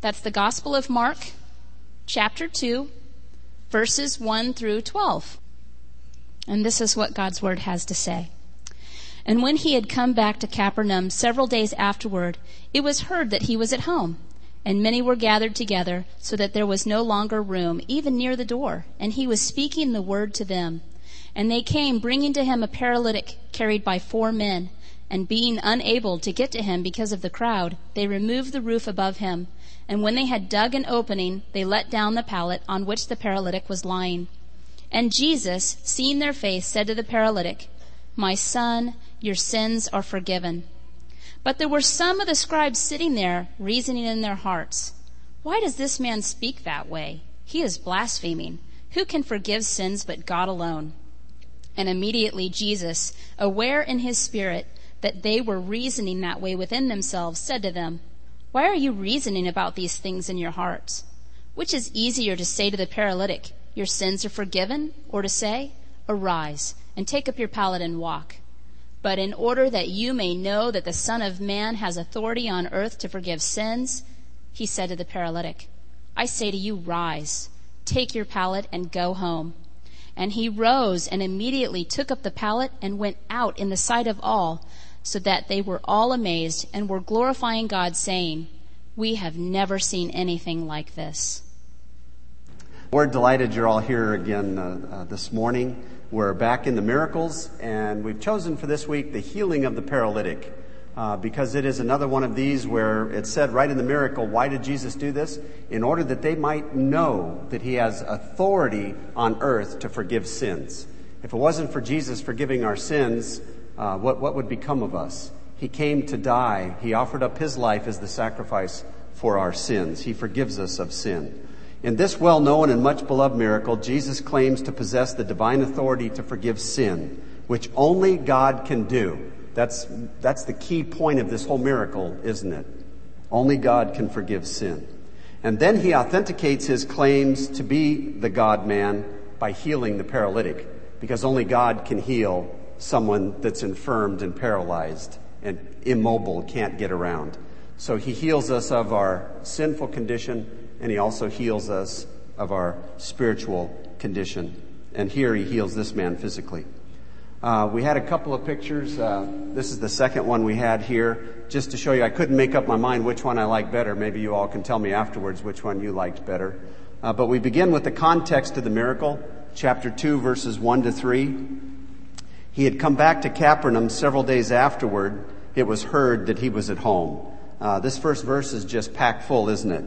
That's the Gospel of Mark, chapter 2, verses 1 through 12. And this is what God's word has to say. And when he had come back to Capernaum several days afterward, it was heard that he was at home. And many were gathered together, so that there was no longer room, even near the door. And he was speaking the word to them. And they came, bringing to him a paralytic carried by 4 men. And being unable to get to him because of the crowd, they removed the roof above him. And when they had dug an opening, they let down the pallet on which the paralytic was lying. And Jesus, seeing their faith, said to the paralytic, "My son, your sins are forgiven." But there were some of the scribes sitting there, reasoning in their hearts, "Why does this man speak that way? He is blaspheming. Who can forgive sins but God alone?" And immediately Jesus, aware in his spirit that they were reasoning that way within themselves, said to them, "Why are you reasoning about these things in your hearts? Which is easier to say to the paralytic, 'Your sins are forgiven,' or to say, 'Arise, and take up your pallet and walk'? But in order that you may know that the Son of Man has authority on earth to forgive sins," he said to the paralytic, "I say to you, rise, take your pallet and go home." And he rose and immediately took up the pallet and went out in the sight of all, so that they were all amazed and were glorifying God, saying, "We have never seen anything like this." We're delighted you're all here again this morning. We're back in the miracles, and we've chosen for this week the healing of the paralytic, because it is another one of these where it said right in the miracle, why did Jesus do this? In order that they might know that he has authority on earth to forgive sins. If it wasn't for Jesus forgiving our sins, what would become of us? He came to die. He offered up his life as the sacrifice for our sins. He forgives us of sin. In this well-known and much-beloved miracle, Jesus claims to possess the divine authority to forgive sin, which only God can do. That's the key point of this whole miracle, isn't it? Only God can forgive sin. And then he authenticates his claims to be the God-man by healing the paralytic, because only God can heal someone that's infirmed and paralyzed and immobile, can't get around. So he heals us of our sinful condition, and he also heals us of our spiritual condition. And here he heals this man physically. We had a couple of pictures. This is the second one we had here, just to show you. I couldn't make up my mind which one I like better. Maybe you all can tell me afterwards which one you liked better. But we begin with the context of the miracle, chapter 2, verses 1 to 3. He had come back to Capernaum several days afterward. It was heard that he was at home. This first verse is just packed full, isn't it?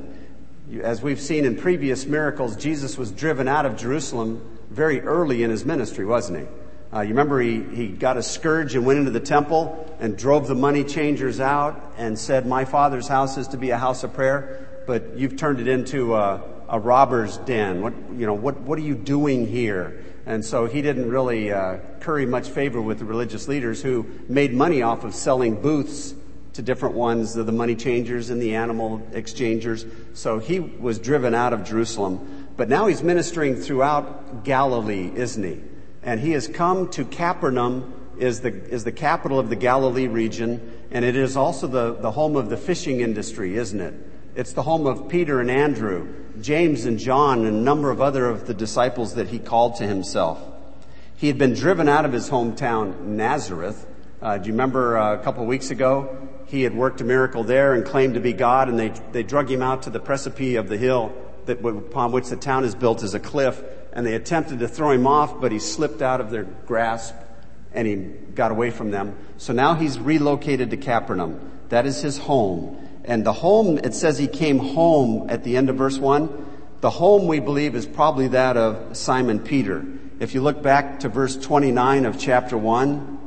As we've seen in previous miracles, Jesus was driven out of Jerusalem very early in his ministry, wasn't he? You remember he got a scourge and went into the temple and drove the money changers out and said, "My Father's house is to be a house of prayer, but you've turned it into a robber's den. What are you doing here?" And so he didn't really curry much favor with the religious leaders who made money off of selling booths to different ones, the money changers and the animal exchangers. So he was driven out of Jerusalem. But now he's ministering throughout Galilee, isn't he? And he has come to Capernaum, is the capital of the Galilee region, and it is also the home of the fishing industry, isn't it? It's the home of Peter and Andrew, James and John, and a number of other of the disciples that he called to himself. He had been driven out of his hometown, Nazareth. Do you remember a couple of weeks ago? He had worked a miracle there and claimed to be God, and they drug him out to the precipice of the hill upon which the town is built as a cliff, and they attempted to throw him off, but he slipped out of their grasp and he got away from them. So now he's relocated to Capernaum. That is his home. And the home, it says he came home at the end of verse 1. The home, we believe, is probably that of Simon Peter. If you look back to verse 29 of chapter 1,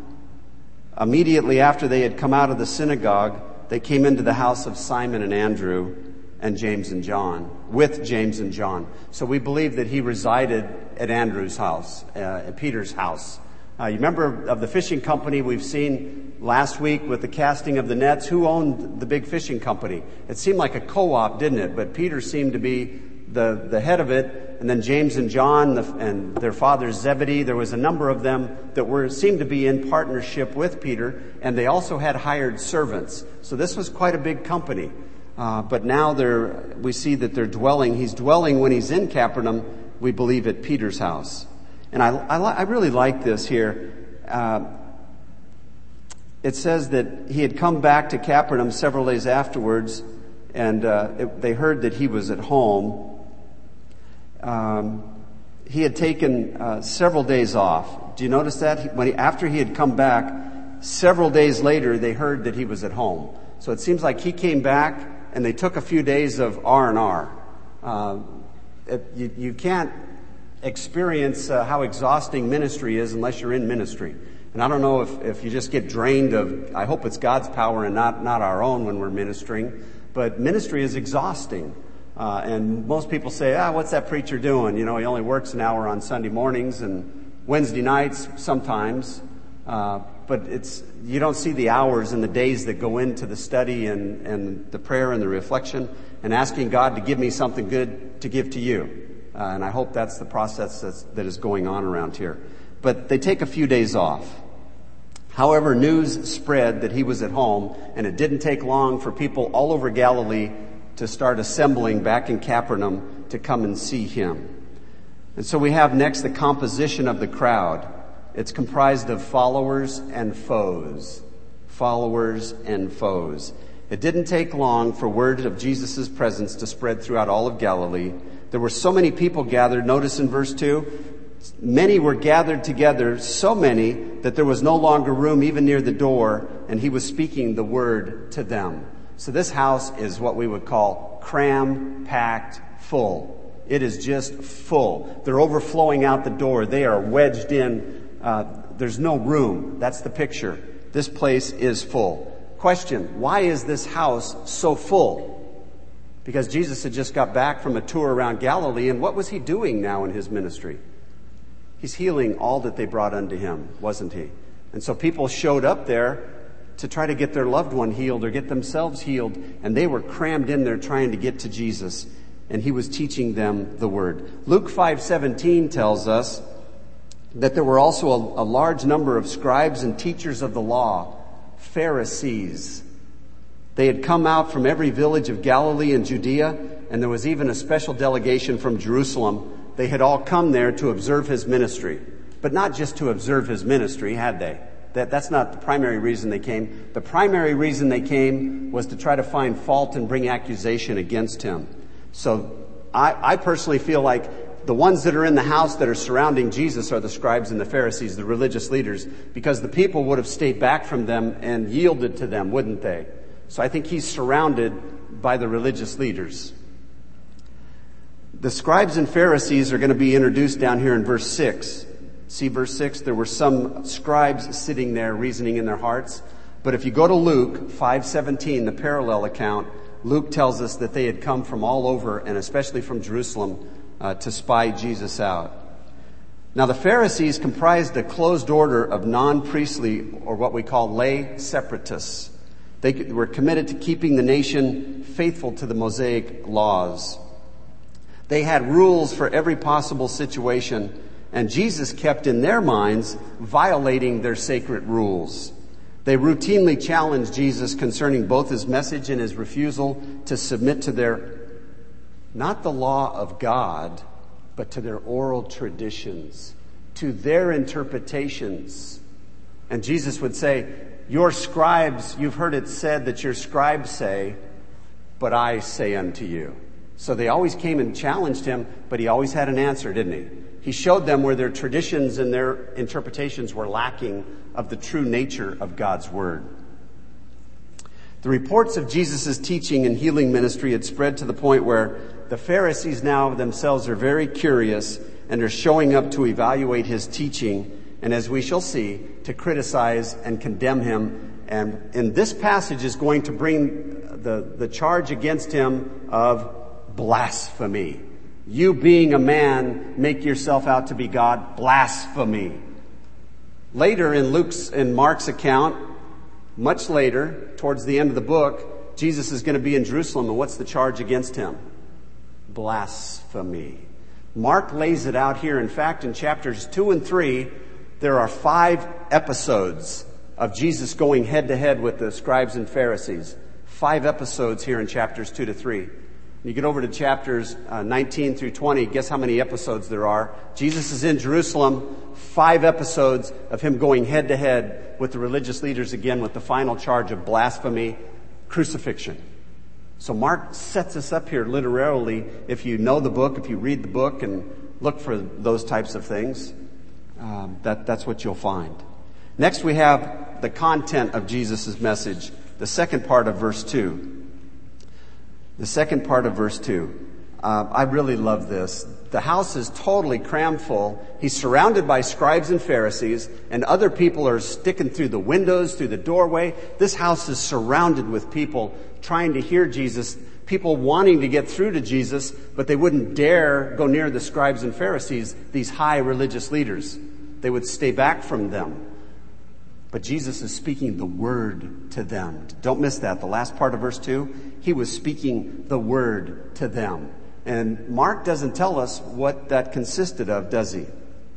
immediately after they had come out of the synagogue, they came into the house of Simon and Andrew and James and John, with James and John. So we believe that he resided at Andrew's house, at Peter's house. You remember of the fishing company we've seen last week with the casting of the nets? Who owned the big fishing company? It seemed like a co-op, didn't it? But Peter seemed to be the head of it. And then James and John and their father Zebedee, there was a number of them that seemed to be in partnership with Peter. And they also had hired servants. So this was quite a big company. But now we see that they're dwelling. He's dwelling when he's in Capernaum, we believe, at Peter's house. And I really like this here. It says that he had come back to Capernaum several days afterwards, and they heard that he was at home. He had taken several days off. Do you notice that? After he had come back, several days later, they heard that he was at home. So it seems like he came back, and they took a few days of R&R. You can't experience how exhausting ministry is unless you're in ministry. And I don't know if you just get drained of, I hope it's God's power and not our own when we're ministering, but ministry is exhausting. And most people say, what's that preacher doing? He only works an hour on Sunday mornings and Wednesday nights sometimes. But you don't see the hours and the days that go into the study and the prayer and the reflection and asking God to give me something good to give to you. And I hope that's the process that is going on around here. But they take a few days off. However, news spread that he was at home, and it didn't take long for people all over Galilee to start assembling back in Capernaum to come and see him. And so we have next the composition of the crowd. It's comprised of followers and foes. Followers and foes. It didn't take long for word of Jesus' presence to spread throughout all of Galilee. There were so many people gathered. Notice in verse 2, many were gathered together, so many that there was no longer room even near the door, and he was speaking the word to them. So this house is what we would call cram-packed full. It is just full. They're overflowing out the door. They are wedged in. There's no room. That's the picture. This place is full. Question, why is this house so full? Because Jesus had just got back from a tour around Galilee, and what was he doing now in his ministry? He's healing all that they brought unto him, wasn't he? And so people showed up there to try to get their loved one healed or get themselves healed, and they were crammed in there trying to get to Jesus, and he was teaching them the word. Luke 5:17 tells us that there were also a large number of scribes and teachers of the law, Pharisees. They had come out from every village of Galilee and Judea, and there was even a special delegation from Jerusalem. They had all come there to observe his ministry. But not just to observe his ministry, had they? That's not the primary reason they came. The primary reason they came was to try to find fault and bring accusation against him. So I personally feel like the ones that are in the house that are surrounding Jesus are the scribes and the Pharisees, the religious leaders, because the people would have stayed back from them and yielded to them, wouldn't they? So I think he's surrounded by the religious leaders. The scribes and Pharisees are going to be introduced down here in verse 6. See verse 6? There were some scribes sitting there reasoning in their hearts. But if you go to Luke 5:17, the parallel account, Luke tells us that they had come from all over, and especially from Jerusalem, to spy Jesus out. Now the Pharisees comprised a closed order of non-priestly, or what we call lay separatists. They were committed to keeping the nation faithful to the Mosaic laws. They had rules for every possible situation, and Jesus kept in their minds violating their sacred rules. They routinely challenged Jesus concerning both his message and his refusal to submit to not the law of God, but to their oral traditions, to their interpretations. And Jesus would say, your scribes, you've heard it said that your scribes say, but I say unto you. So they always came and challenged him, but he always had an answer, didn't he? He showed them where their traditions and their interpretations were lacking of the true nature of God's word. The reports of Jesus' teaching and healing ministry had spread to the point where the Pharisees now themselves are very curious and are showing up to evaluate his teaching, and as we shall see, to criticize and condemn him. And in this passage is going to bring the charge against him of blasphemy. You being a man, make yourself out to be God, blasphemy. Later in Mark's account, much later, towards the end of the book, Jesus is going to be in Jerusalem, and what's the charge against him? Blasphemy. Mark lays it out here. In fact, in chapters 2 and 3, there are 5 episodes of Jesus going head to head with the scribes and Pharisees. 5 episodes here in chapters 2 to 3. You get over to chapters 19 through 20, guess how many episodes there are? Jesus is in Jerusalem, 5 episodes of him going head to head with the religious leaders again with the final charge of blasphemy, crucifixion. So Mark sets us up here literally. If you know the book, if you read the book and look for those types of things, that's what you'll find. Next we have the content of Jesus' message, the second part of verse 2. The second part of verse 2. I really love this. The house is totally crammed full. He's surrounded by scribes and Pharisees, and other people are sticking through the windows, through the doorway. This house is surrounded with people trying to hear Jesus, people wanting to get through to Jesus, but they wouldn't dare go near the scribes and Pharisees, these high religious leaders. They would stay back from them. But Jesus is speaking the word to them. Don't miss that. The last part of verse 2, he was speaking the word to them. And Mark doesn't tell us what that consisted of, does he?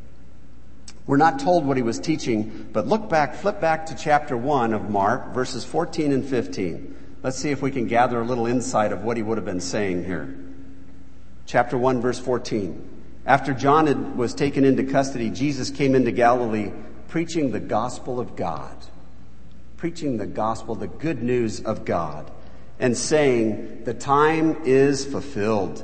We're not told what he was teaching, but flip back to chapter 1 of Mark, verses 14 and 15. Let's see if we can gather a little insight of what he would have been saying here. Chapter 1, verse 14. After John was taken into custody, Jesus came into Galilee preaching the gospel of God. Preaching the gospel, the good news of God. And saying, the time is fulfilled.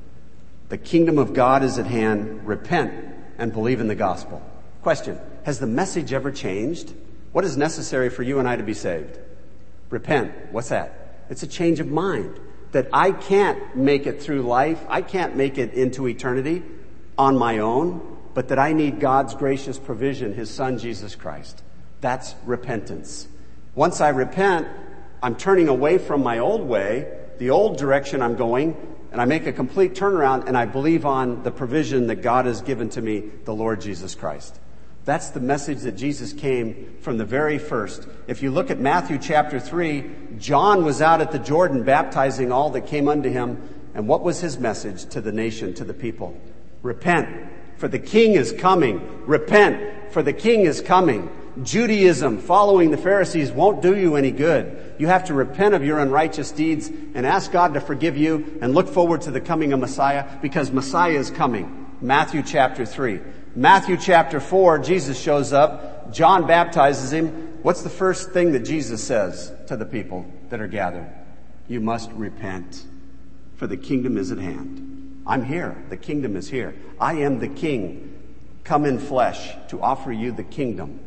The kingdom of God is at hand. Repent and believe in the gospel. Question, has the message ever changed? What is necessary for you and I to be saved? Repent. What's that? It's a change of mind. That I can't make it through life. I can't make it into eternity on my own, but that I need God's gracious provision, His Son, Jesus Christ. That's repentance. Once I repent, I'm turning away from my old way, the old direction I'm going, and I make a complete turnaround and I believe on the provision that God has given to me, the Lord Jesus Christ. That's the message that Jesus came from the very first. If you look at Matthew chapter 3, John was out at the Jordan baptizing all that came unto him. And what was his message to the nation, to the people? Repent, for the king is coming. Repent, for the king is coming. Judaism, following the Pharisees, won't do you any good. You have to repent of your unrighteous deeds and ask God to forgive you and look forward to the coming of Messiah, because Messiah is coming. Matthew chapter 3. Matthew chapter 4, Jesus shows up. John baptizes him. What's the first thing that Jesus says to the people that are gathered? You must repent, for the kingdom is at hand. I'm here. The kingdom is here. I am the king, come in flesh to offer you the kingdom.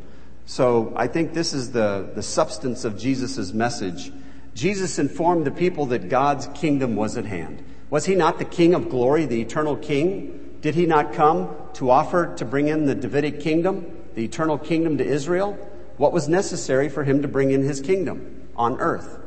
So I think this is the substance of Jesus' message. Jesus informed the people that God's kingdom was at hand. Was he not the King of glory, the eternal king? Did he not come to offer to bring in the Davidic kingdom, the eternal kingdom to Israel? What was necessary for him to bring in his kingdom on earth?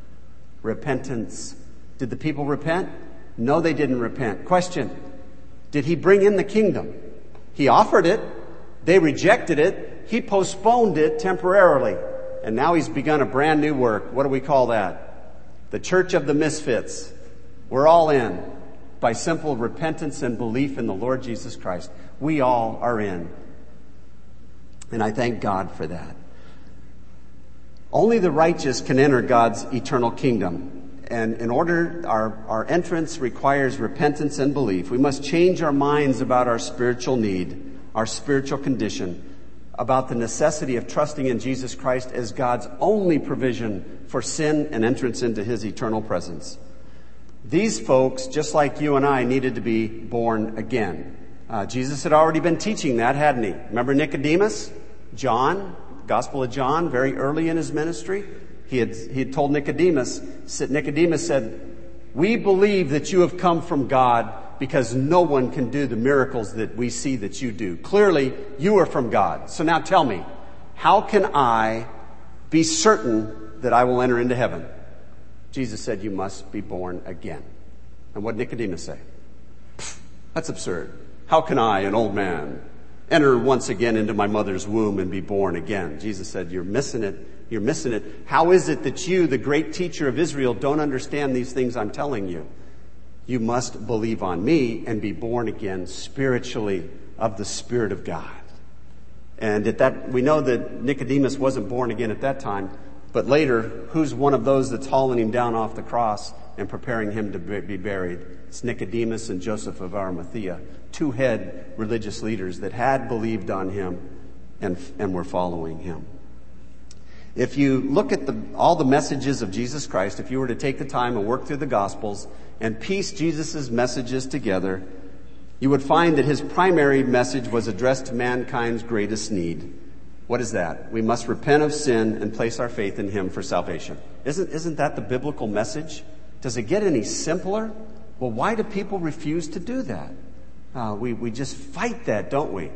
Repentance. Did the people repent? No, they didn't repent. Question, did he bring in the kingdom? He offered it. They rejected it. He postponed it temporarily. And now he's begun a brand new work. What do we call that? The Church of the Misfits. We're all in. By simple repentance and belief in the Lord Jesus Christ. We all are in. And I thank God for that. Only the righteous can enter God's eternal kingdom. And in order, our entrance requires repentance and belief. We must change our minds about our spiritual need, our spiritual condition, about the necessity of trusting in Jesus Christ as God's only provision for sin and entrance into His eternal presence. These folks, just like you and I, needed to be born again. Jesus had already been teaching that, hadn't he? Remember Nicodemus? John, Gospel of John, very early in his ministry. He had told Nicodemus said, we believe that you have come from God because no one can do the miracles that we see that you do. Clearly, you are from God. So now tell me, how can I be certain that I will enter into heaven? Jesus said, you must be born again. And what did Nicodemus say? That's absurd. How can I, an old man, enter once again into my mother's womb and be born again? Jesus said, you're missing it. You're missing it. How is it that you, the great teacher of Israel, don't understand these things I'm telling you? You must believe on me and be born again spiritually of the Spirit of God. And we know that Nicodemus wasn't born again at that time. But later, who's one of those that's hauling him down off the cross and preparing him to be buried? It's Nicodemus and Joseph of Arimathea, two head religious leaders that had believed on him and were following him. If you look at all the messages of Jesus Christ, if you were to take the time and work through the Gospels and piece Jesus' messages together, you would find that his primary message was addressed to mankind's greatest need. What is that? We must repent of sin and place our faith in him for salvation. Isn't that the biblical message? Does it get any simpler? Well, why do people refuse to do that? We just fight that, don't we?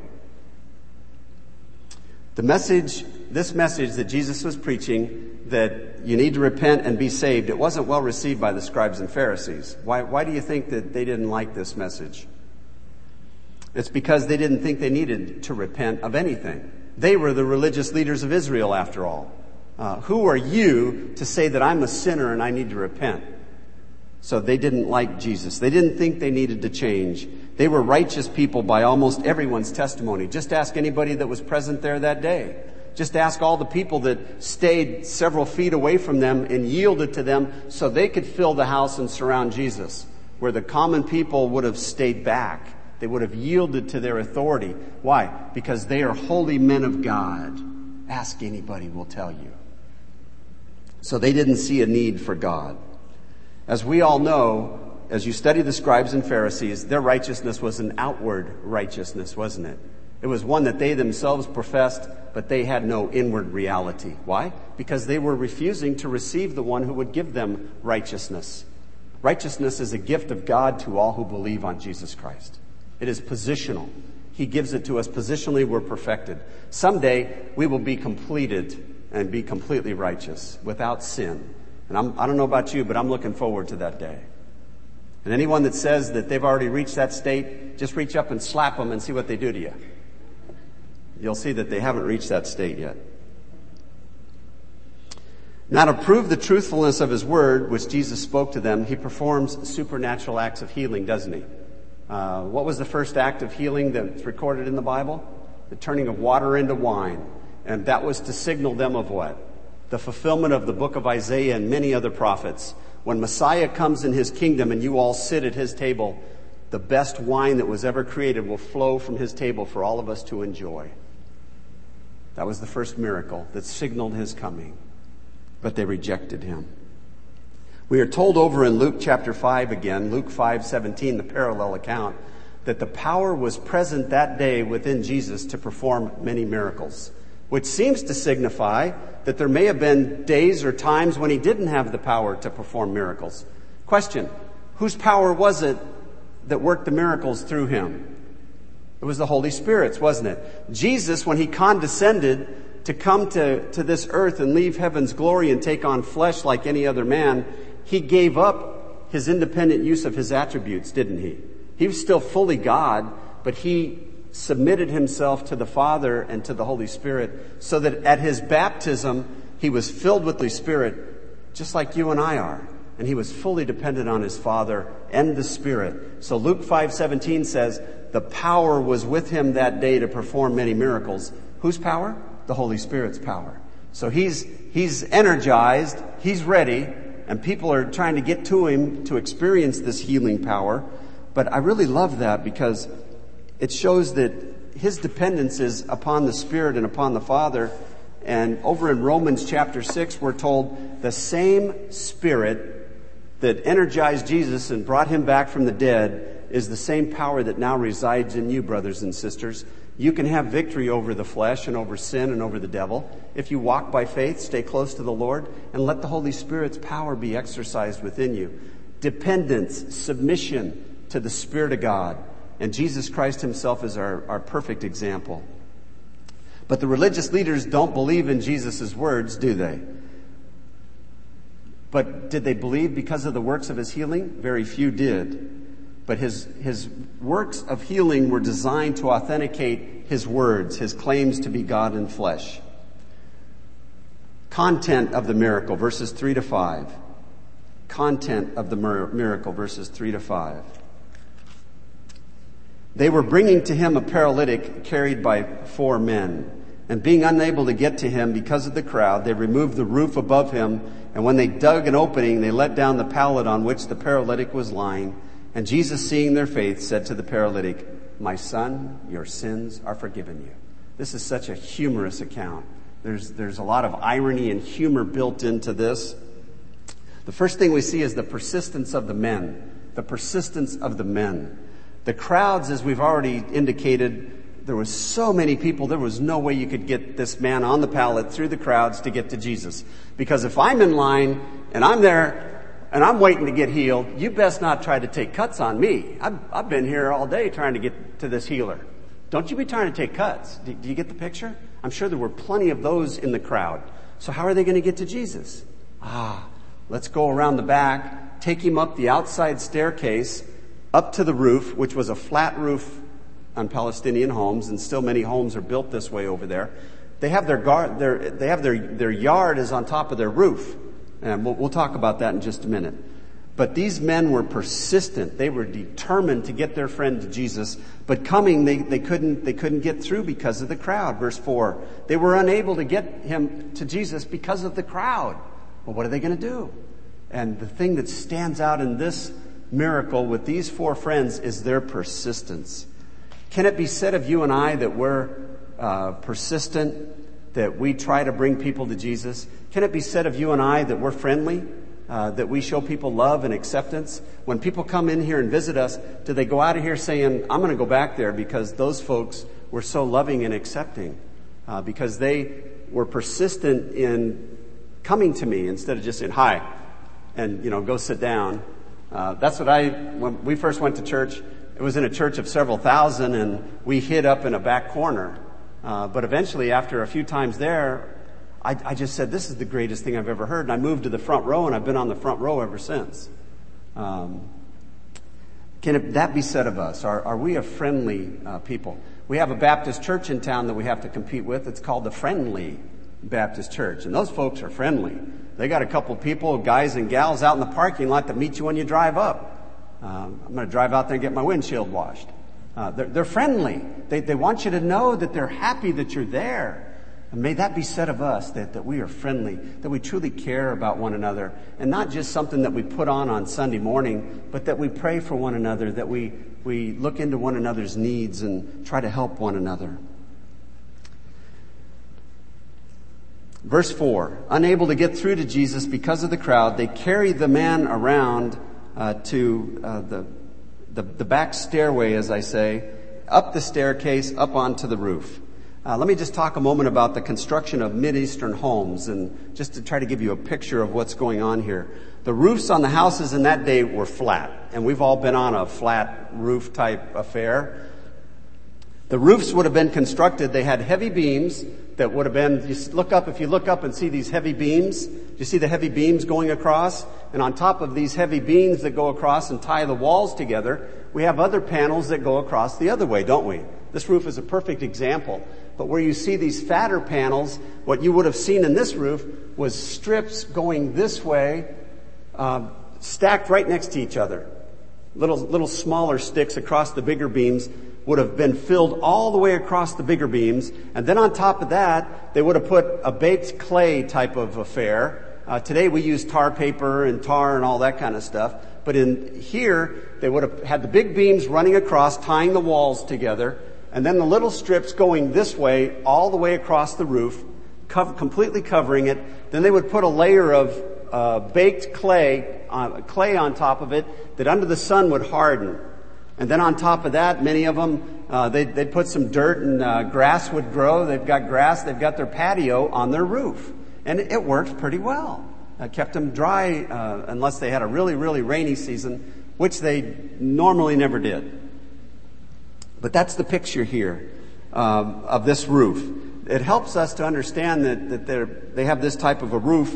This message that Jesus was preaching, that you need to repent and be saved, it wasn't well received by the scribes and Pharisees. Why do you think that they didn't like this message? It's because they didn't think they needed to repent of anything. They were the religious leaders of Israel, after all. Who are you to say that I'm a sinner and I need to repent? So they didn't like Jesus. They didn't think they needed to change. They were righteous people by almost everyone's testimony. Just ask anybody that was present there that day. Just ask all the people that stayed several feet away from them and yielded to them so they could fill the house and surround Jesus, where the common people would have stayed back. They would have yielded to their authority. Why? Because they are holy men of God. Ask anybody, will tell you. So they didn't see a need for God. As we all know, as you study the scribes and Pharisees, their righteousness was an outward righteousness, wasn't it? It was one that they themselves professed, but they had no inward reality. Why? Because they were refusing to receive the one who would give them righteousness. Righteousness is a gift of God to all who believe on Jesus Christ. It is positional. He gives it to us positionally. We're perfected. Someday we will be completed and be completely righteous without sin. And I don't know about you, but I'm looking forward to that day. And anyone that says that they've already reached that state, just reach up and slap them and see what they do to you. You'll see that they haven't reached that state yet. Now, to prove the truthfulness of his word, which Jesus spoke to them, he performs supernatural acts of healing, doesn't he? What was the first act of healing that's recorded in the Bible? The turning of water into wine. And that was to signal them of what? The fulfillment of the book of Isaiah and many other prophets. When Messiah comes in his kingdom and you all sit at his table, the best wine that was ever created will flow from his table for all of us to enjoy. That was the first miracle that signaled his coming. But they rejected him. We are told over in Luke chapter 5 again, Luke 5:17, the parallel account, that the power was present that day within Jesus to perform many miracles, which seems to signify that there may have been days or times when he didn't have the power to perform miracles. Question, whose power was it that worked the miracles through him? It was the Holy Spirit's, wasn't it? Jesus, when he condescended to come to this earth and leave heaven's glory and take on flesh like any other man, he gave up his independent use of his attributes, didn't he? He was still fully God, but he submitted himself to the Father and to the Holy Spirit so that at his baptism, he was filled with the Spirit, just like you and I are. And he was fully dependent on his Father and the Spirit. So Luke 5:17 says, the power was with him that day to perform many miracles. Whose power? The Holy Spirit's power. So he's energized, he's ready, and people are trying to get to him to experience this healing power. But I really love that because it shows that his dependence is upon the Spirit and upon the Father. And over in Romans chapter 6, we're told the same Spirit that energized Jesus and brought him back from the dead is the same power that now resides in you, brothers and sisters. You can have victory over the flesh and over sin and over the devil if you walk by faith, stay close to the Lord, and let the Holy Spirit's power be exercised within you. Dependence, submission to the Spirit of God. And Jesus Christ himself is our perfect example. But the religious leaders don't believe in Jesus' words, do they? But did they believe because of the works of his healing? Very few did. But his works of healing were designed to authenticate his words, his claims to be God in flesh. Content of the miracle, verses 3 to 5. Content of the miracle, verses 3 to 5. They were bringing to him a paralytic carried by 4 men. And being unable to get to him because of the crowd, they removed the roof above him. And when they dug an opening, they let down the pallet on which the paralytic was lying. And Jesus, seeing their faith, said to the paralytic, "My son, your sins are forgiven you." This is such a humorous account. There's a lot of irony and humor built into this. The first thing we see is the persistence of the men. The persistence of the men. The crowds, as we've already indicated, there was so many people, there was no way you could get this man on the pallet through the crowds to get to Jesus. Because if I'm in line and I'm there and I'm waiting to get healed, you best not try to take cuts on me. I've been here all day trying to get to this healer. Don't you be trying to take cuts. Do you get the picture? I'm sure there were plenty of those in the crowd. So how are they going to get to Jesus? Let's go around the back, take him up the outside staircase, up to the roof, which was a flat roof on Palestinian homes, and still many homes are built this way over there. They have their yard is on top of their roof, and we'll talk about that in just a minute. But these men were persistent. They were determined to get their friend to Jesus, but coming they couldn't get through because of the crowd. Verse 4, they were unable to get him to Jesus because of the crowd. Well, what are they going to do? And the thing that stands out in this miracle with these four friends is their persistence. Can it be said of you and I that we're persistent, that we try to bring people to Jesus? Can it be said of you and I that we're friendly, that we show people love and acceptance? When people come in here and visit us, do they go out of here saying, "I'm going to go back there because those folks were so loving and accepting, because they were persistent in coming to me instead of just saying hi and, go sit down"? That's what when we first went to church, it was in a church of several thousand, and we hid up in a back corner. But eventually, after a few times there, I just said, "This is the greatest thing I've ever heard." And I moved to the front row, and I've been on the front row ever since. Can that be said of us? Are we a friendly people? We have a Baptist church in town that we have to compete with. It's called the Friendly Baptist Church. And those folks are friendly. They got a couple people, guys and gals, out in the parking lot that meet you when you drive up. I'm going to drive out there and get my windshield washed. They're friendly. They want you to know that they're happy that you're there. And may that be said of us, that we are friendly, that we truly care about one another, and not just something that we put on Sunday morning, but that we pray for one another, that we look into one another's needs and try to help one another. Verse 4, unable to get through to Jesus because of the crowd, they carry the man around to the back stairway, as I say, up the staircase, up onto the roof. Let me just talk a moment about the construction of Mideastern homes, and just to try to give you a picture of what's going on here. The roofs on the houses in that day were flat, and we've all been on a flat roof type affair. The roofs would have been constructed, they had heavy beams that would have been, if you look up and see these heavy beams, you see the heavy beams going across, and on top of these heavy beams that go across and tie the walls together, we have other panels that go across the other way, don't we? This roof is a perfect example. But where you see these fatter panels, what you would have seen in this roof was strips going this way, stacked right next to each other. Little smaller sticks across the bigger beams would have been filled all the way across the bigger beams. And then on top of that, they would have put a baked clay type of affair. Today we use tar paper and tar and all that kind of stuff. But in here, they would have had the big beams running across, tying the walls together, and then the little strips going this way, all the way across the roof, completely covering it. Then they would put a layer of baked clay on top of it that under the sun would harden. And then on top of that, many of them, they'd put some dirt and grass would grow. They've got grass. They've got their patio on their roof. And it worked pretty well. Kept them dry unless they had a really, really rainy season, which they normally never did. But that's the picture here of this roof. It helps us to understand that they have this type of a roof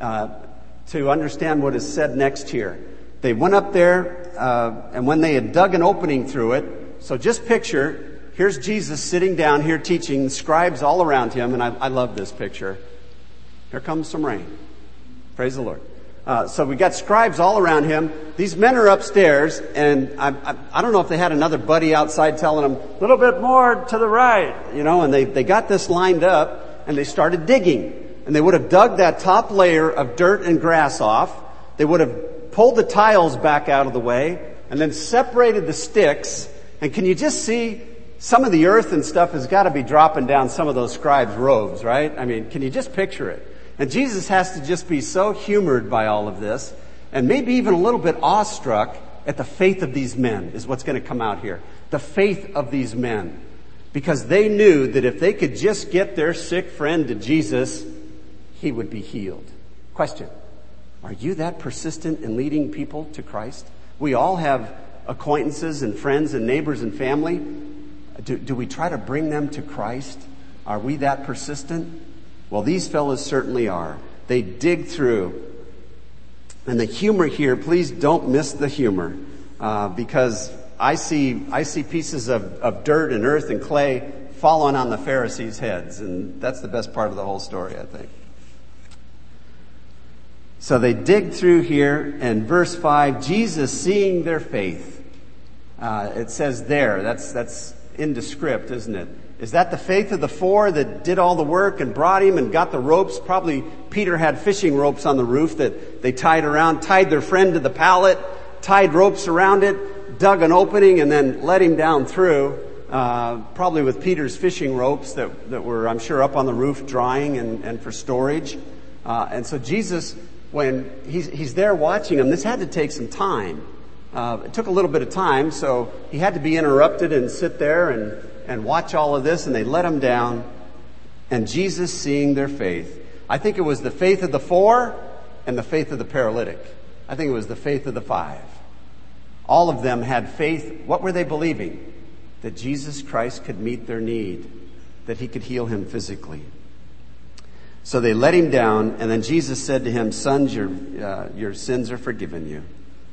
to understand what is said next here. They went up there, and when they had dug an opening through it, so just picture, here's Jesus sitting down here teaching, scribes all around him, and I love this picture. Here comes some rain. Praise the Lord. So we got scribes all around him. These men are upstairs, and I don't know if they had another buddy outside telling them, a little bit more to the right, and they got this lined up, and they started digging. And they would have dug that top layer of dirt and grass off. They would have pulled the tiles back out of the way, and then separated the sticks. And can you just see some of the earth and stuff has got to be dropping down some of those scribes' robes, right? I mean, can you just picture it? And Jesus has to just be so humored by all of this, and maybe even a little bit awestruck at the faith of these men, is what's going to come out here. The faith of these men. Because they knew that if they could just get their sick friend to Jesus, he would be healed. Question: are you that persistent in leading people to Christ? We all have acquaintances and friends and neighbors and family. Do we try to bring them to Christ? Are we that persistent? Well, these fellows certainly are. They dig through. And the humor here, please don't miss the humor, because I see pieces of dirt and earth and clay falling on the Pharisees' heads, and that's the best part of the whole story, I think. So they dig through here, and verse 5, Jesus seeing their faith. It says there, that's indescript, isn't it? Is that the faith of the four that did all the work and brought him and got the ropes? Probably Peter had fishing ropes on the roof that they tied their friend to the pallet, tied ropes around it, dug an opening, and then let him down through, probably with Peter's fishing ropes that were, I'm sure, up on the roof drying and for storage. And so Jesus, when he's there watching them, this had to take some time. It took a little bit of time, so he had to be interrupted and sit there and watch all of this, and they let him down. And Jesus, seeing their faith, I think it was the faith of the four and the faith of the paralytic. I think it was the faith of the five. All of them had faith. What were they believing? That Jesus Christ could meet their need, that he could heal him physically. So they let him down, and then Jesus said to him, "Sons, your sins are forgiven you."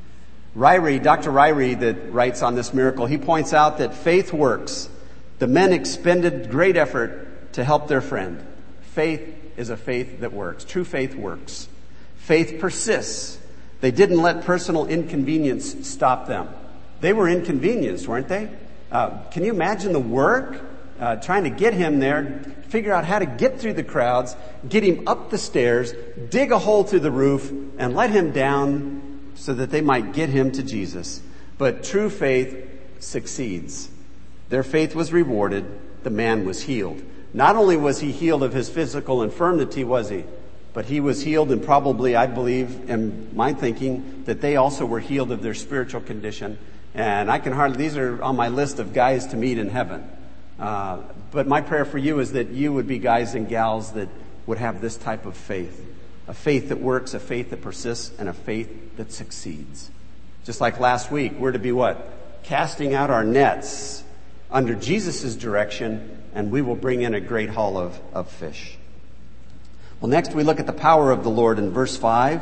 Dr. Ryrie, that writes on this miracle, he points out that faith works. The men expended great effort to help their friend. Faith is a faith that works. True faith works. Faith persists. They didn't let personal inconvenience stop them. They were inconvenienced, weren't they? Can you imagine the work? Trying to get him there, figure out how to get through the crowds, get him up the stairs, dig a hole through the roof, and let him down so that they might get him to Jesus. But true faith succeeds. Their faith was rewarded. The man was healed. Not only was he healed of his physical infirmity, was he? But he was healed, and probably, I believe, in my thinking, that they also were healed of their spiritual condition. And these are on my list of guys to meet in heaven. But my prayer for you is that you would be guys and gals that would have this type of faith. A faith that works, a faith that persists, and a faith that succeeds. Just like last week, we're to be what? Casting out our nets under Jesus' direction, and we will bring in a great haul of fish. Well, next we look at the power of the Lord in verse 5.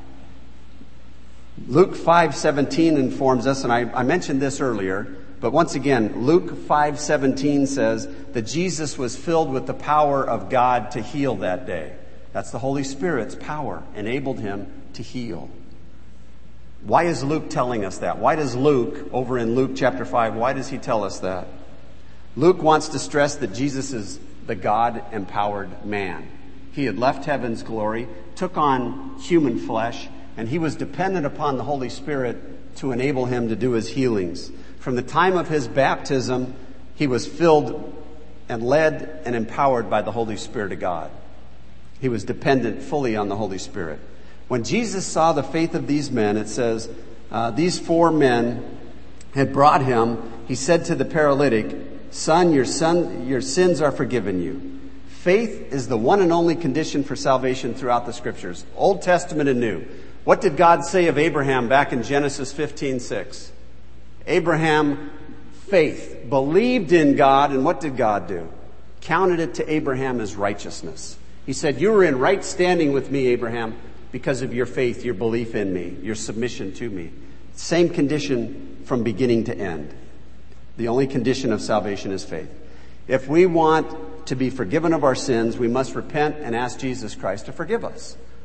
Luke 5:17 informs us, and I mentioned this earlier, but once again, Luke 5:17 says that Jesus was filled with the power of God to heal that day. That's the Holy Spirit's power enabled him to heal. Why is Luke telling us that? Why does Luke, over in Luke chapter 5, why does he tell us that? Luke wants to stress that Jesus is the God-empowered man. He had left heaven's glory, took on human flesh, and he was dependent upon the Holy Spirit to enable him to do his healings. From the time of his baptism, he was filled and led and empowered by the Holy Spirit of God. He was dependent fully on the Holy Spirit. When Jesus saw the faith of these men, it says, these four men had brought him. He said to the paralytic, Son, your sins are forgiven you. Faith is the one and only condition for salvation throughout the Scriptures, Old Testament and New. What did God say of Abraham back in Genesis 15:6? Abraham, faith, believed in God, and what did God do? Counted it to Abraham as righteousness. He said, you were in right standing with me, Abraham, because of your faith, your belief in me, your submission to me. Same condition from beginning to end. The only condition of salvation is faith. If we want to be forgiven of our sins, we must repent and ask Jesus Christ to forgive us.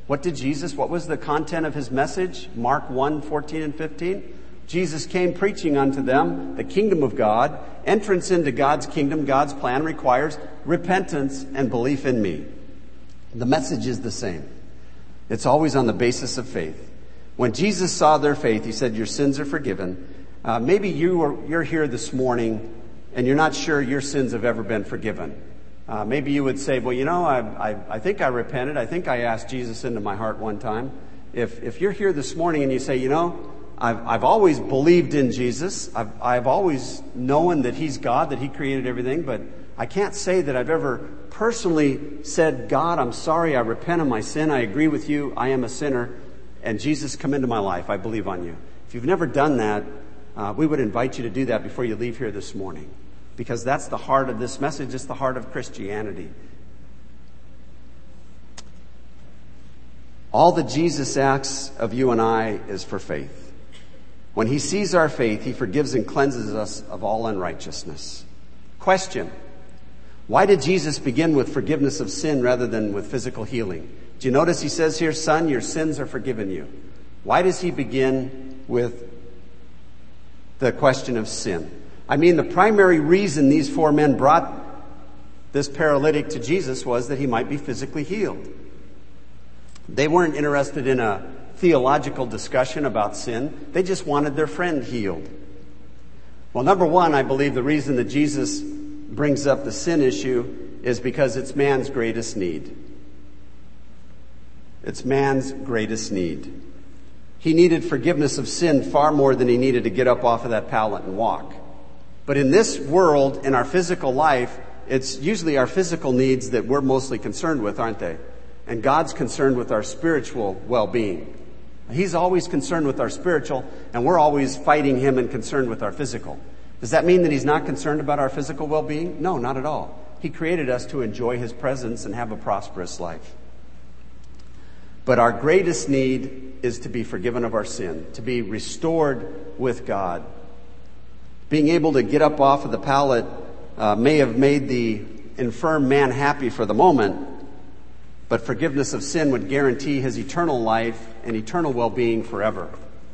What was the content of his message? Mark 1:14 and 15. Jesus came preaching unto them the kingdom of God. Entrance into God's kingdom, God's plan, requires repentance and belief in me. The message is the same. It's always on the basis of faith. When Jesus saw their faith, he said, your sins are forgiven. Maybe you're here this morning and you're not sure your sins have ever been forgiven. Maybe you would say, well, I think I repented. I think I asked Jesus into my heart one time. If you're here this morning and you say, I've always believed in Jesus. I've always known that he's God, that he created everything, but I can't say that I've ever personally said, God, I'm sorry, I repent of my sin, I agree with you, I am a sinner, and Jesus, come into my life, I believe on you. If you've never done that, we would invite you to do that before you leave here this morning, because that's the heart of this message, it's the heart of Christianity. All that Jesus asks of you and I is for faith. When he sees our faith, he forgives and cleanses us of all unrighteousness. Question: why did Jesus begin with forgiveness of sin rather than with physical healing? Do you notice he says here, son, your sins are forgiven you? Why does he begin with the question of sin? I mean, the primary reason these 4 men brought this paralytic to Jesus was that he might be physically healed. They weren't interested in a theological discussion about sin. They just wanted their friend healed. Well, number one, I believe the reason that Jesus brings up the sin issue is because it's man's greatest need. It's man's greatest need. He needed forgiveness of sin far more than he needed to get up off of that pallet and walk. But in this world, in our physical life, it's usually our physical needs that we're mostly concerned with, aren't they? And God's concerned with our spiritual well-being. He's always concerned with our spiritual, and we're always fighting him and concerned with our physical. Does that mean that he's not concerned about our physical well-being? No, not at all. He created us to enjoy his presence and have a prosperous life. But our greatest need is to be forgiven of our sin, to be restored with God. Being able to get up off of the pallet may have made the infirm man happy for the moment, but forgiveness of sin would guarantee his eternal life and eternal well-being forever.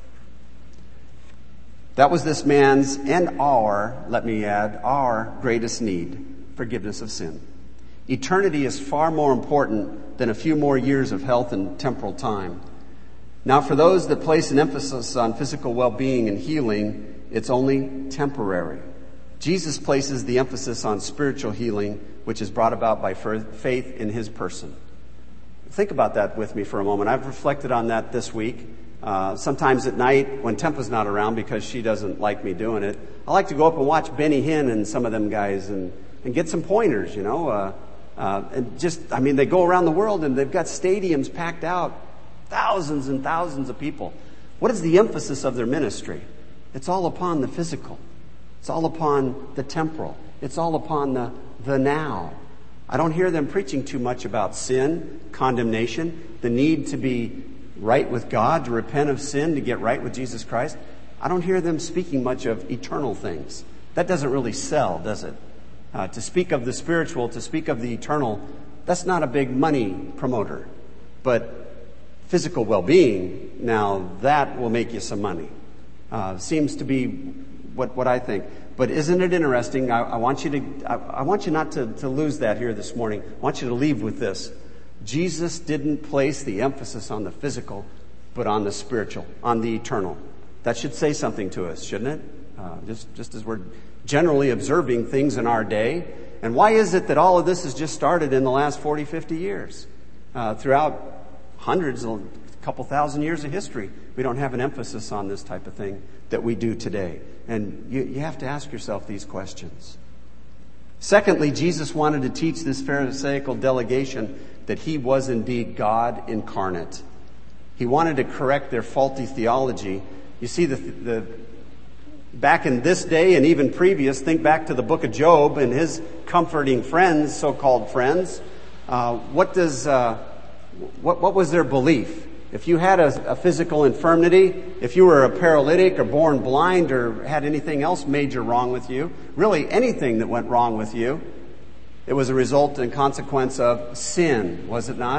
That was this man's and our greatest need, forgiveness of sin. Eternity is far more important than a few more years of health and temporal time. Now, for those that place an emphasis on physical well-being and healing, it's only temporary. Jesus places the emphasis on spiritual healing, which is brought about by faith in his person. Think about that with me for a moment. I've reflected on that this week. Sometimes at night when Tempa's not around because she doesn't like me doing it, I like to go up and watch Benny Hinn and some of them guys and get some pointers, they go around the world and they've got stadiums packed out, thousands and thousands of people. What is the emphasis of their ministry? It's all upon the physical. It's all upon the temporal. It's all upon the now. I don't hear them preaching too much about sin, condemnation, the need to be right with God, to repent of sin, to get right with Jesus Christ. I don't hear them speaking much of eternal things. That doesn't really sell, does it? To speak of the spiritual, to speak of the eternal, that's not a big money promoter. But physical well-being, now that will make you some money. Seems to be what I think. But isn't it interesting? I want you not to lose that here this morning. I want you to leave with this. Jesus didn't place the emphasis on the physical, but on the spiritual, on the eternal. That should say something to us, shouldn't it? Just as we're generally observing things in our day. And why is it that all of this has just started in the last 40, 50 years? Throughout hundreds, a couple thousand years of history, we don't have an emphasis on this type of thing that we do today. And you have to ask yourself these questions. Secondly, Jesus wanted to teach this Pharisaical delegation that he was indeed God incarnate. He wanted to correct their faulty theology. You see, back in this day and even previous, think back to the book of Job and his comforting friends, so-called friends. What was their belief? If you had a physical infirmity, if you were a paralytic or born blind or had anything else major wrong with you, really anything that went wrong with you, it was a result and consequence of sin, was it not?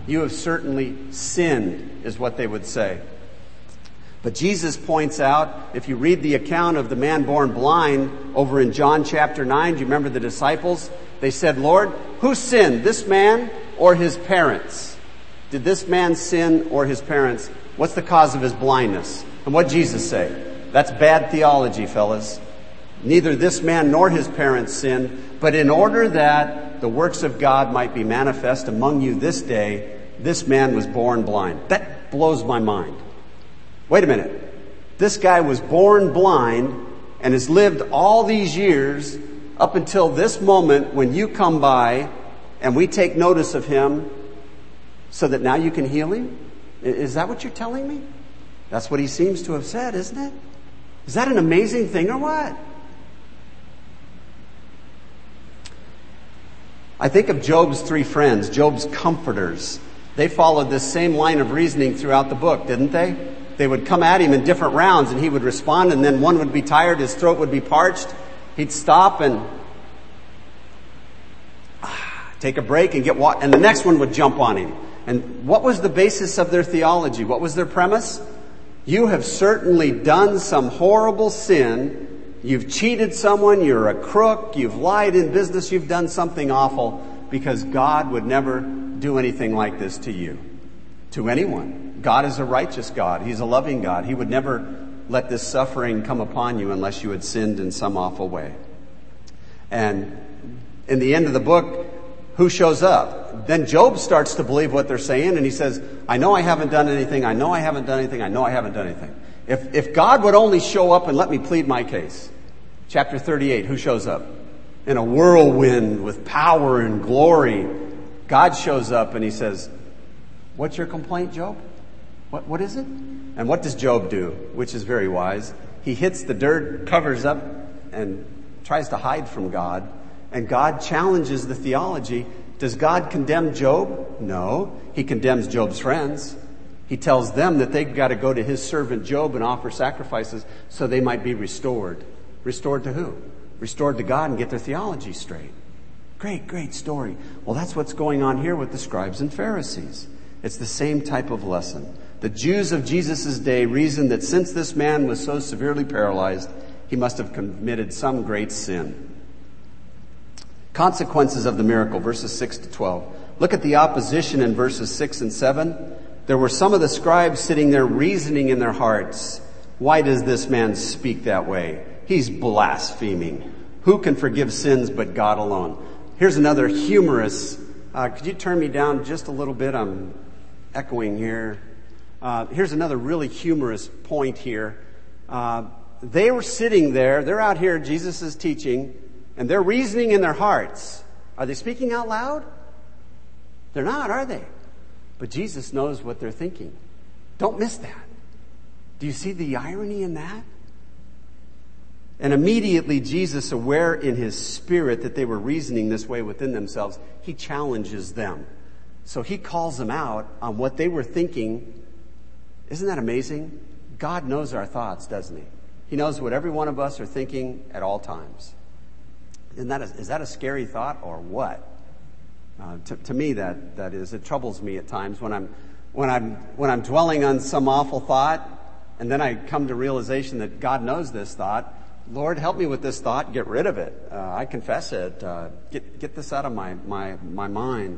You have certainly sinned, is what they would say. But Jesus points out, if you read the account of the man born blind over in John chapter 9, do you remember the disciples? They said, Lord, who sinned, this man or his parents? Did this man sin or his parents? What's the cause of his blindness? And what did Jesus say? That's bad theology, fellas. Neither this man nor his parents sinned, but in order that the works of God might be manifest among you this day, this man was born blind. That blows my mind. Wait a minute. This guy was born blind and has lived all these years up until this moment when you come by and we take notice of him so that now you can heal him? Is that what you're telling me? That's what he seems to have said, isn't it? Is that an amazing thing or what? I think of Job's three friends, Job's comforters. They followed this same line of reasoning throughout the book, didn't they? They would come at him in different rounds and he would respond, and then one would be tired, his throat would be parched. He'd stop and take a break and get water, and the next one would jump on him. And what was the basis of their theology? What was their premise? You have certainly done some horrible sin. You've cheated someone. You're a crook. You've lied in business. You've done something awful, because God would never do anything like this to you, to anyone. God is a righteous God. He's a loving God. He would never let this suffering come upon you unless you had sinned in some awful way. And in the end of the book, who shows up? Then Job starts to believe what they're saying, and he says, I know I haven't done anything. I know I haven't done anything. I know I haven't done anything. If God would only show up and let me plead my case. Chapter 38, who shows up? In a whirlwind with power and glory, God shows up and he says, what's your complaint, Job? What is it? And what does Job do? Which is very wise. He hits the dirt, covers up, and tries to hide from God. And God challenges the theology. Does God condemn Job? No. He condemns Job's friends. He tells them that they've got to go to his servant Job and offer sacrifices so they might be restored. Restored to who? Restored to God and get their theology straight. Great story. Well, that's what's going on here with the scribes and Pharisees. It's the same type of lesson. The Jews of Jesus' day reasoned that since this man was so severely paralyzed, he must have committed some great sin. Consequences of the miracle, verses 6 to 12. Look at the opposition in verses 6 and 7. There were some of the scribes sitting there reasoning in their hearts, why does this man speak that way? He's blaspheming. Who can forgive sins but God alone? Here's another humorous. Could you turn me down just a little bit? I'm echoing here. Here's another really humorous point here. They were sitting there. They're out here. Jesus is teaching. And they're reasoning in their hearts. Are they speaking out loud? They're not, are they? But Jesus knows what they're thinking. Don't miss that. Do you see the irony in that? And immediately Jesus, aware in his spirit that they were reasoning this way within themselves, he challenges them. So he calls them out on what they were thinking. Isn't that amazing? God knows our thoughts, doesn't he? He knows what every one of us are thinking at all times. Is that a scary thought or what? To me, that is. It troubles me at times when I'm dwelling on some awful thought, and then I come to realization that God knows this thought. Lord, help me with this thought. Get rid of it. I confess it. Get this out of my mind.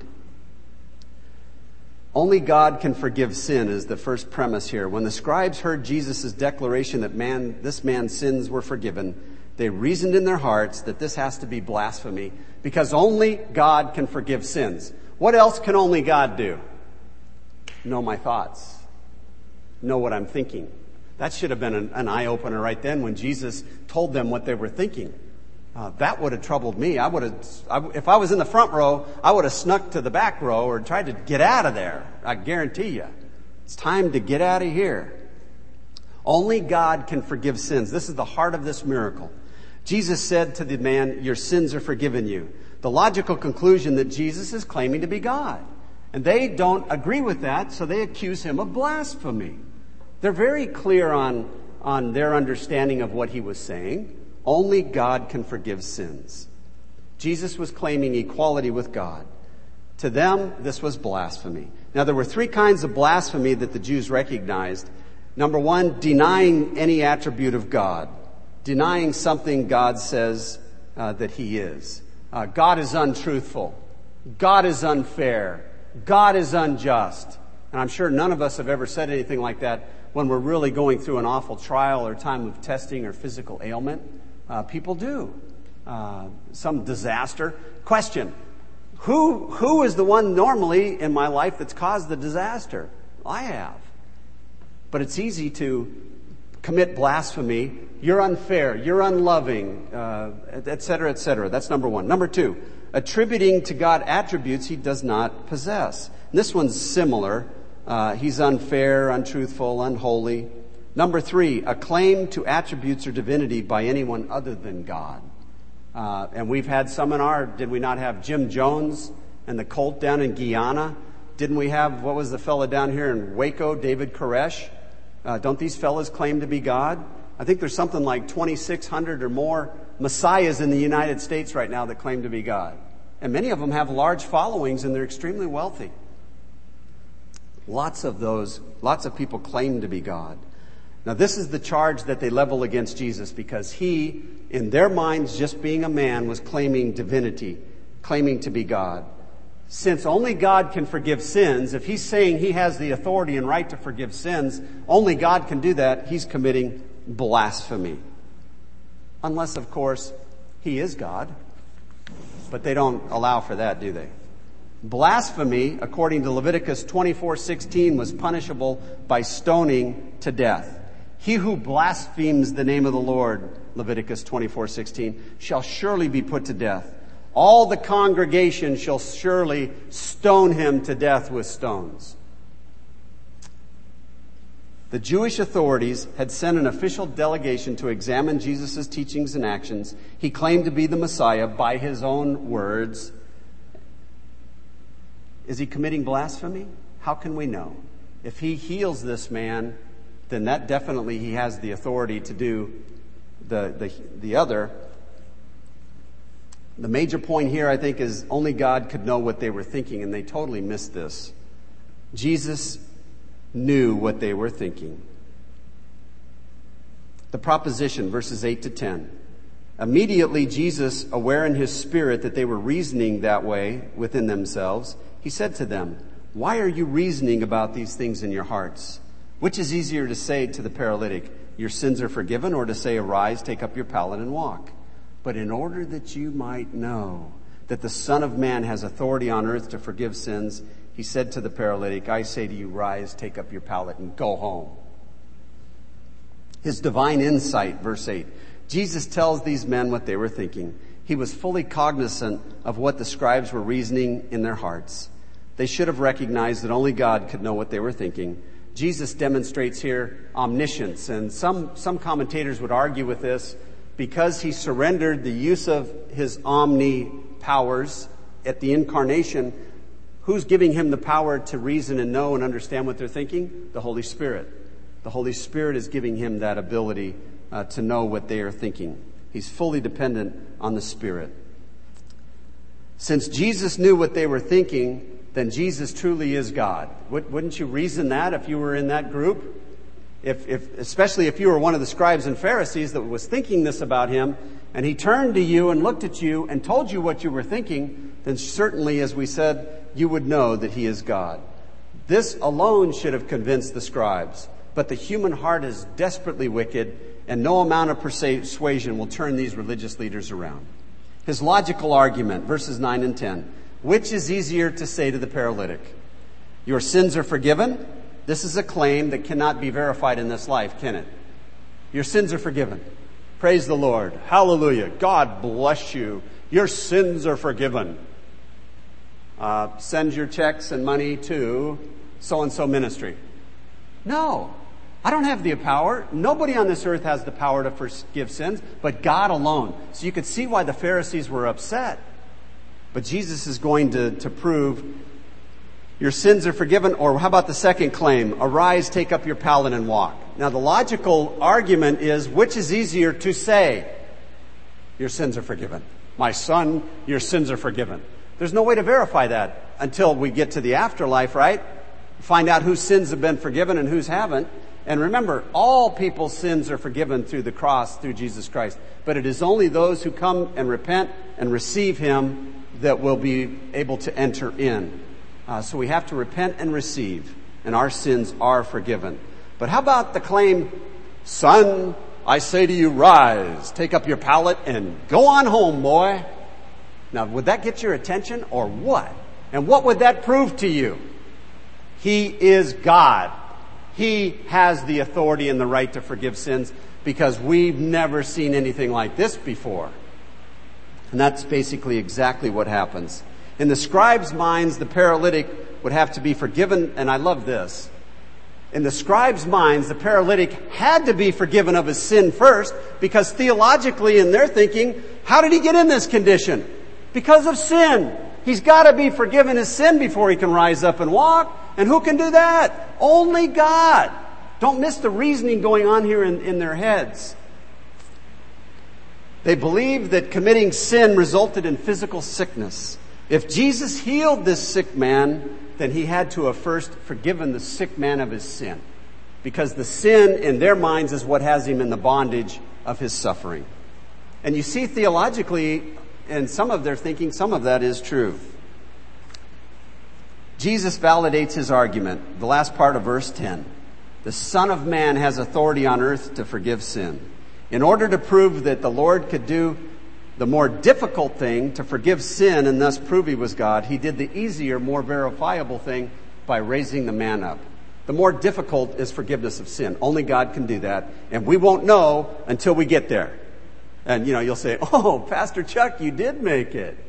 Only God can forgive sin is the first premise here. When the scribes heard Jesus' declaration that this man's sins were forgiven, they reasoned in their hearts that this has to be blasphemy because only God can forgive sins. What else can only God do? Know my thoughts. Know what I'm thinking. That should have been an eye-opener right then when Jesus told them what they were thinking. That would have troubled me. If I was in the front row, I would have snuck to the back row or tried to get out of there. I guarantee you. It's time to get out of here. Only God can forgive sins. This is the heart of this miracle. Jesus said to the man, your sins are forgiven you. The logical conclusion that Jesus is claiming to be God. And they don't agree with that, so they accuse him of blasphemy. They're very clear on their understanding of what he was saying. Only God can forgive sins. Jesus was claiming equality with God. To them, this was blasphemy. Now, there were three kinds of blasphemy that the Jews recognized. Number one, denying any attribute of God. Denying something God says that He is. God is untruthful. God is unfair. God is unjust. And I'm sure none of us have ever said anything like that when we're really going through an awful trial or time of testing or physical ailment. People do. Some disaster. Question. Who is the one normally in my life that's caused the disaster? I have. But it's easy to commit blasphemy. You're unfair. You're unloving, et cetera, et cetera. That's number one. Number two, attributing to God attributes He does not possess. And this one's similar. He's unfair, untruthful, unholy. Number three, a claim to attributes or divinity by anyone other than God. And we've had some did we not have Jim Jones and the cult down in Guyana? Didn't we have, what was the fella down here in Waco, David Koresh? Don't these fellas claim to be God? I think there's something like 2,600 or more messiahs in the United States right now that claim to be God. And many of them have large followings and they're extremely wealthy. Lots of people claim to be God. Now, this is the charge that they level against Jesus because He, in their minds, just being a man, was claiming divinity, claiming to be God. Since only God can forgive sins, if He's saying He has the authority and right to forgive sins, only God can do that, He's committing blasphemy. Unless, of course, He is God. But they don't allow for that, do they? Blasphemy, according to Leviticus 24:16, was punishable by stoning to death. He who blasphemes the name of the Lord, Leviticus 24:16, shall surely be put to death. All the congregation shall surely stone him to death with stones. The Jewish authorities had sent an official delegation to examine Jesus' teachings and actions. He claimed to be the Messiah by His own words. Is He committing blasphemy? How can we know? If He heals this man, then that definitely He has the authority to do the other. The major point here, I think, is only God could know what they were thinking, and they totally missed this. Jesus knew what they were thinking. The proposition, verses 8 to 10. Immediately, Jesus, aware in His spirit that they were reasoning that way within themselves, He said to them, "Why are you reasoning about these things in your hearts? Which is easier to say to the paralytic, 'Your sins are forgiven,' or to say, 'Arise, take up your pallet and walk'? But in order that you might know that the Son of Man has authority on earth to forgive sins," He said to the paralytic, "I say to you, rise, take up your pallet and go home." His divine insight, verse 8. Jesus tells these men what they were thinking. He was fully cognizant of what the scribes were reasoning in their hearts. They should have recognized that only God could know what they were thinking. Jesus demonstrates here omniscience, and some commentators would argue with this because He surrendered the use of His omni powers at the incarnation. Who's giving Him the power to reason and know and understand what they're thinking? The Holy Spirit. The Holy Spirit is giving Him that ability to know what they are thinking. He's fully dependent on the Spirit. Since Jesus knew what they were thinking, then Jesus truly is God. Wouldn't you reason that if you were in that group? Especially if you were one of the scribes and Pharisees that was thinking this about Him, and He turned to you and looked at you and told you what you were thinking, then certainly, as we said, you would know that He is God. This alone should have convinced the scribes. But the human heart is desperately wicked, and no amount of persuasion will turn these religious leaders around. His logical argument, verses 9 and 10. Which is easier to say to the paralytic? Your sins are forgiven? This is a claim that cannot be verified in this life, can it? Your sins are forgiven. Praise the Lord. Hallelujah. God bless you. Your sins are forgiven. Send your checks and money to so-and-so ministry. No, I don't have the power. Nobody on this earth has the power to forgive sins, but God alone. So you could see why the Pharisees were upset. But Jesus is going to prove your sins are forgiven. Or how about the second claim? Arise, take up your pallet and walk. Now the logical argument is, which is easier to say? Your sins are forgiven. My son, your sins are forgiven. There's no way to verify that until we get to the afterlife, right? Find out whose sins have been forgiven and whose haven't. And remember, all people's sins are forgiven through the cross, through Jesus Christ. But it is only those who come and repent and receive Him that will be able to enter in. So we have to repent and receive, and our sins are forgiven. But how about the claim, son, I say to you, rise, take up your pallet and go on home, boy. Now, would that get your attention or what? And what would that prove to you? He is God. He has the authority and the right to forgive sins because we've never seen anything like this before. And that's basically exactly what happens. In the scribes' minds, the paralytic would have to be forgiven, and I love this. In the scribes' minds, the paralytic had to be forgiven of his sin first because theologically in their thinking, how did he get in this condition? Because of sin. He's got to be forgiven his sin before he can rise up and walk. And who can do that? Only God. Don't miss the reasoning going on here in their heads. They believed that committing sin resulted in physical sickness. If Jesus healed this sick man, then he had to have first forgiven the sick man of his sin. Because the sin in their minds is what has him in the bondage of his suffering. And you see theologically, in some of their thinking, some of that is true. Jesus validates his argument. The last part of verse 10. The Son of Man has authority on earth to forgive sin. In order to prove that the Lord could do the more difficult thing, to forgive sin and thus prove he was God, he did the easier, more verifiable thing by raising the man up. The more difficult is forgiveness of sin. Only God can do that. And we won't know until we get there. And, you'll say, oh, Pastor Chuck, you did make it.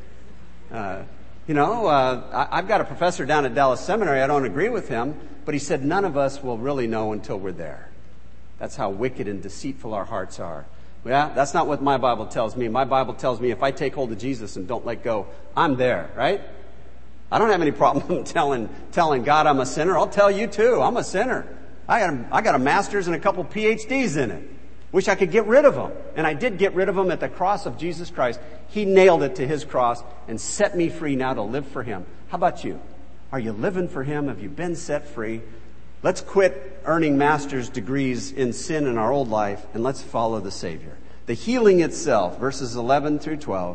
I've got a professor down at Dallas Seminary. I don't agree with him, but he said none of us will really know until we're there. That's how wicked and deceitful our hearts are. Yeah, that's not what my Bible tells me. My Bible tells me if I take hold of Jesus and don't let go, I'm there, right? I don't have any problem telling God I'm a sinner. I'll tell you too, I'm a sinner. I got a master's and a couple PhDs in it. Wish I could get rid of them. And I did get rid of them at the cross of Jesus Christ. He nailed it to his cross and set me free now to live for him. How about you? Are you living for him? Have you been set free? Let's quit earning master's degrees in sin in our old life and let's follow the Savior. The healing itself, verses 11 through 12.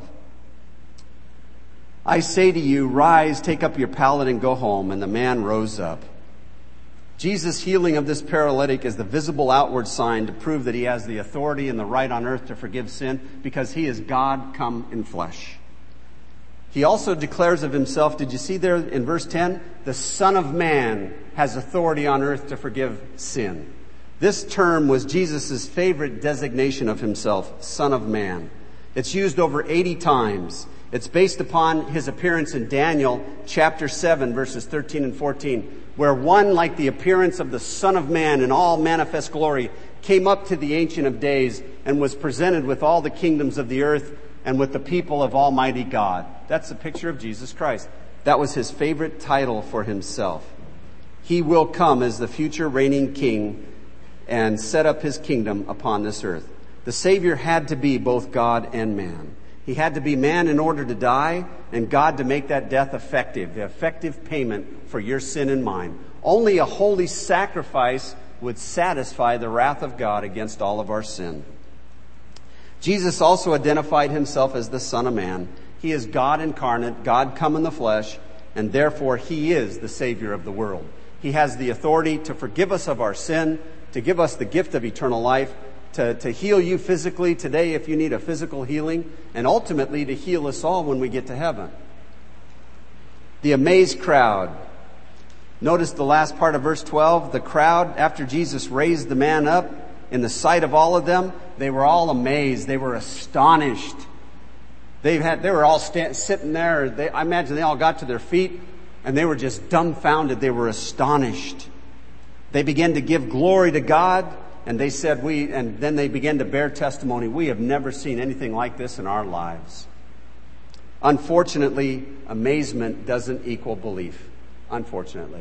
I say to you, rise, take up your pallet and go home. And the man rose up. Jesus' healing of this paralytic is the visible outward sign to prove that he has the authority and the right on earth to forgive sin because he is God come in flesh. He also declares of himself, did you see there in verse 10? The Son of Man has authority on earth to forgive sin. This term was Jesus' favorite designation of himself, Son of Man. It's used over 80 times. It's based upon his appearance in Daniel chapter 7, verses 13 and 14, where one like the appearance of the Son of Man in all manifest glory came up to the Ancient of Days and was presented with all the kingdoms of the earth and with the people of Almighty God. That's a picture of Jesus Christ. That was his favorite title for himself. He will come as the future reigning king and set up his kingdom upon this earth. The Savior had to be both God and man. He had to be man in order to die, and God to make that death effective, the effective payment for your sin and mine. Only a holy sacrifice would satisfy the wrath of God against all of our sin. Jesus also identified himself as the Son of Man. He is God incarnate, God come in the flesh, and therefore he is the Savior of the world. He has the authority to forgive us of our sin, to give us the gift of eternal life, to heal you physically today if you need a physical healing, and ultimately to heal us all when we get to heaven. The amazed crowd. Notice the last part of verse 12. The crowd, after Jesus raised the man up, in the sight of all of them, they were all amazed. They were astonished. They were all sitting there. I imagine they all got to their feet, and they were just dumbfounded. They were astonished. They began to give glory to God. And they said, and then they began to bear testimony. We have never seen anything like this in our lives. Unfortunately, amazement doesn't equal belief. Unfortunately.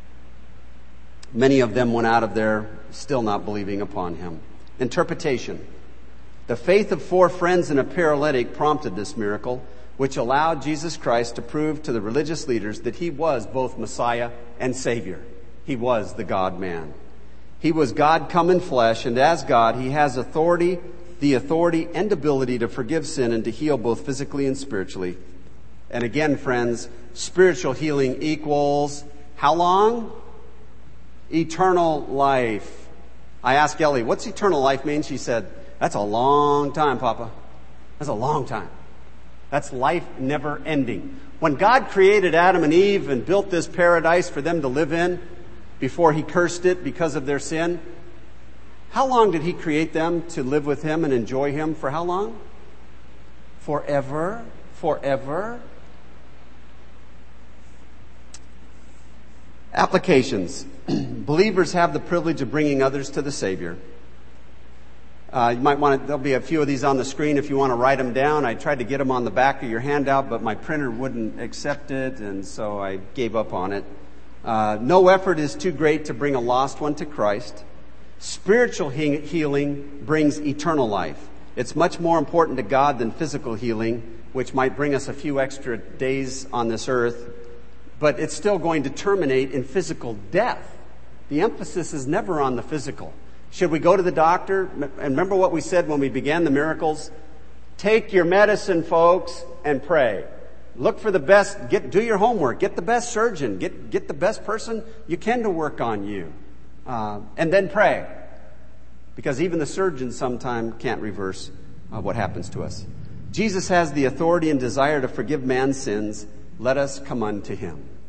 Many of them went out of there still not believing upon him. Interpretation. The faith of 4 friends and a paralytic prompted this miracle. which allowed Jesus Christ to prove to the religious leaders that he was both Messiah and Savior. He was the God-man. He was God come in flesh, and as God, he has the authority and ability to forgive sin and to heal both physically and spiritually. And again, friends, spiritual healing equals how long? Eternal life. I asked Ellie, what's eternal life mean? She said, that's a long time, Papa. That's a long time. That's life never ending. When God created Adam and Eve and built this paradise for them to live in before he cursed it because of their sin, how long did he create them to live with him and enjoy him? For how long? Forever. Forever. Applications. Believers have the privilege of bringing others to the Savior. You might want to, there'll be a few of these on the screen if you want to write them down. I tried to get them on the back of your handout, but my printer wouldn't accept it, and so I gave up on it. No effort is too great to bring a lost one to Christ. Spiritual healing brings eternal life. It's much more important to God than physical healing, which might bring us a few extra days on this earth, but it's still going to terminate in physical death. The emphasis is never on the physical. Should we go to the doctor? And remember what we said when we began the miracles? Take your medicine, folks, and pray. Look for the best, do your homework, get the best surgeon, get the best person you can to work on you. And then pray. Because even the surgeon sometimes can't reverse what happens to us. Jesus has the authority and desire to forgive man's sins. Let us come unto him.